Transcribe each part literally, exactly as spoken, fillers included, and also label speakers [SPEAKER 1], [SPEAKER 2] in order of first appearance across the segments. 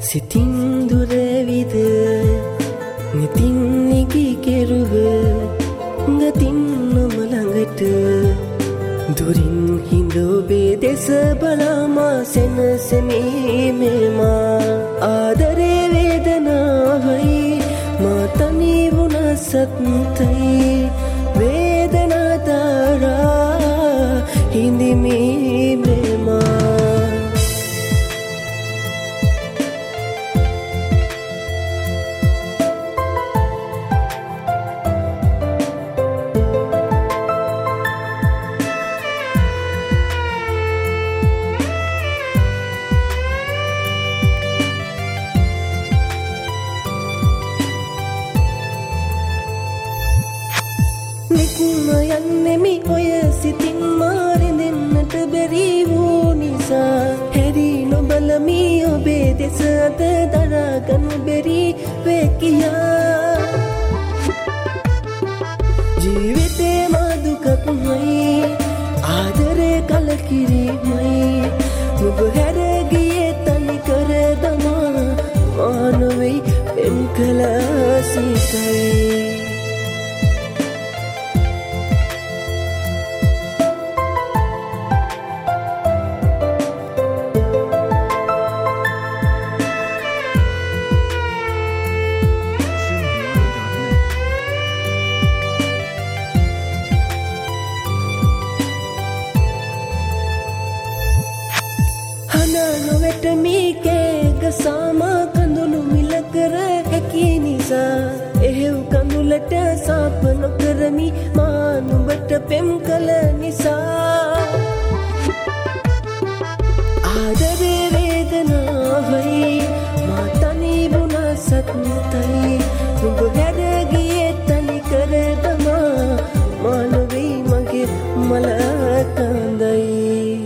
[SPEAKER 1] සිතින් දුරවිද නිතින් නිගි කෙරුව ගතින් නොම ළඟට දුරින් හිඳ ඔබේ දෙස බලාමා සෙනසෙමීමේමා ආදරේ වේදනාවයි මා තනි වුණ සත්තයි වේදනා දාරා හිඳිමීමේමා යන්නෙමි ඔය සිතින් මාරෙන්නෙන්නට බැරි වූ නිසා හැරි නොබලමි ඔබේ දෙස අත දරාගනු බැරි වේ කියා ජීවිතේ මාදුකක්මයි ආදරේ කලකිරීමයි නුඹ හැර ගියේ තනි කර දමා මානවෙයි පෙම් කළ සිතයි නොවෙට මීකේග සාමා කඳුළු මිල කර හැකි නිසා එහෙව් කඳුලට සාප නොකරමි මා නුඹට පෙම් කළ නිසා ආදරේ වේදනාවයි මා තනි වුණ සත්තයි නුඹ හැර ගියේ තනි කර දමා මා නොවේ මගේ මල කඳයි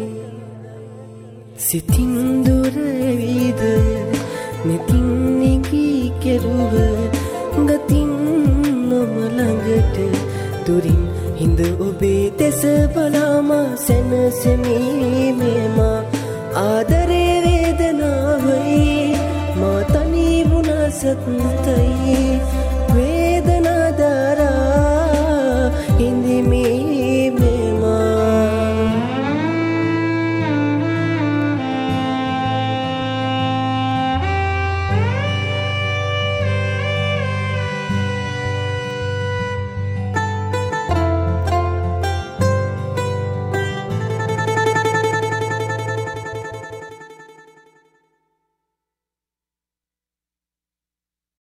[SPEAKER 1] සිතින් දුරවිද නිතින් නිගි කෙරුව ගතින් නොම ළඟට දුරින් හිඳ ඔබේ දෙස බලාමා සැනසෙමීමේමා ආදරේ වේදනාවයි මා තනි වුණ සත්තයි